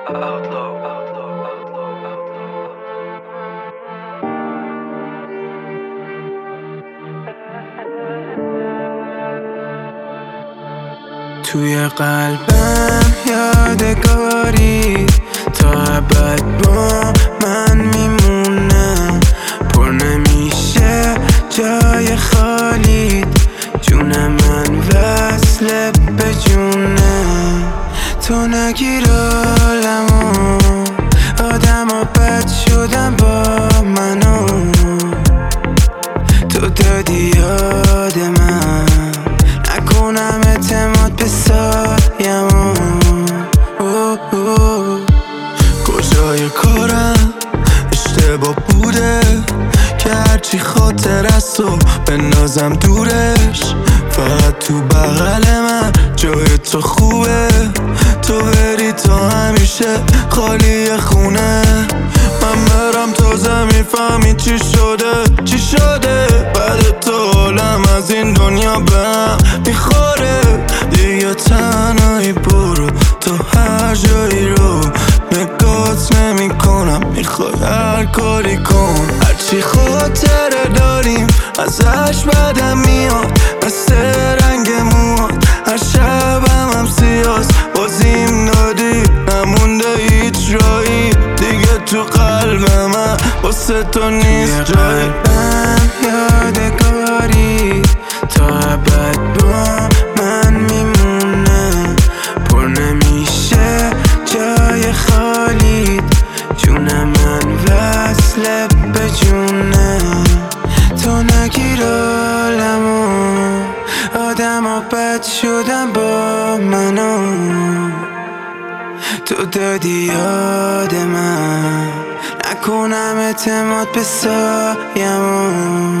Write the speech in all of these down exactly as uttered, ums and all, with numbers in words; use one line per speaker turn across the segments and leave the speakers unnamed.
توی قلبم یادگاری تا ابد با من میمونه، پر نمیشه جای خالی، جون من وصله به جونه. تو نگیر عالمو، آدم ها بد شدن با منو، تو دادی یاد من، نکنم اعتماد به سایمو. کجای کارم اشتباه بوده که هرچی خاطر است و بندازم دورش، فقط تو بغل من جای تو خوبه، تو بری تا همیشه خالی خونه. من برم تازه میفهمی چی شده چی شده، بعد تو حالم از این دنیا بهم میخوره. دیگه تنهایی برو تو هر جایی رو نگات نمی کنم، میخوای هر کاری کن. هرچی خاطره داریم ازش بدم میاد، مثل رنگ موهات هر شبم هم سیاست. بازیم دادی نمونده هیچ رایی دیگه تو قلب من، واسه تو نیست جایی. قلبم یادگاری تا ابد با من میمونه، پر نمیشه جای خالی، جون من وصله به جونه. تو نگیر عالمو، آدم ها بد شدن با منو، تو دادی یاد من، نکنم اعتماد به سایمو.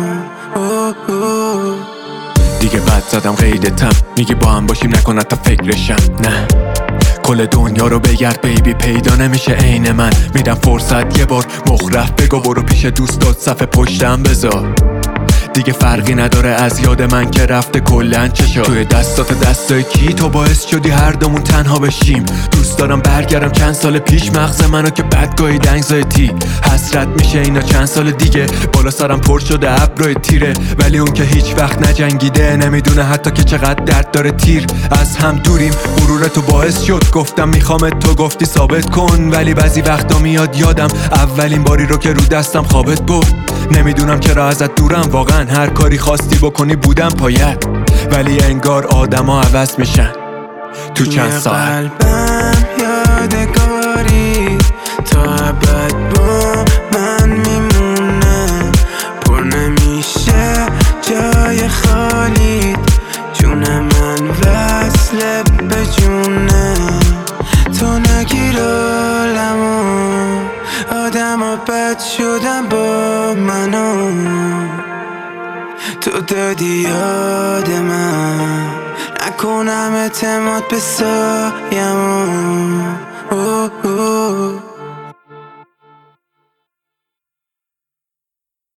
دیگه بد زدم قیدتم، میگی با هم باشیم نکن حتی فکرشم. نه کل دنیا رو بگرد بیبی پیدا نمیشه عین من، میدم فرصت یه بار مخرف بگو برو پیش دوستات صف پشتم بذار. دیگه فرقی نداره از یاد من که رفته کلن چشا، توی دستات دستای کی تو باعث شدی هر دومون تنها بشیم. دوست دارم برگردم چند سال پیش، مغز منو که بدگاهی دنگزایتی حسرت میشه اینا چند سال دیگه. بالا سرم پر شده ابرای تیره، ولی اون که هیچ وقت نجنگیده نمیدونه حتی که چقدر درد داره تیر. از هم دوریم غرور تو باعث شد گفتم میخوامت، تو گفتی ثابت کن، ولی بعضی وقتا میاد یادم اولین باری رو که رو دستم خوابت برد. نمیدونم چرا ازت دورم واقعا، هر کاری خواستی بکنی بودم پایت، ولی انگار آدما عوض میشن تو چند ساعت.
قلبم یادگاری تا ابد با من میمونه، پر نمیشه جای خالی، جون من وصله به جونه. تو نگیر عالمو، آدم ها بد شدن با منو، تو دادی یاد من، نکنم اعتماد به سایمو.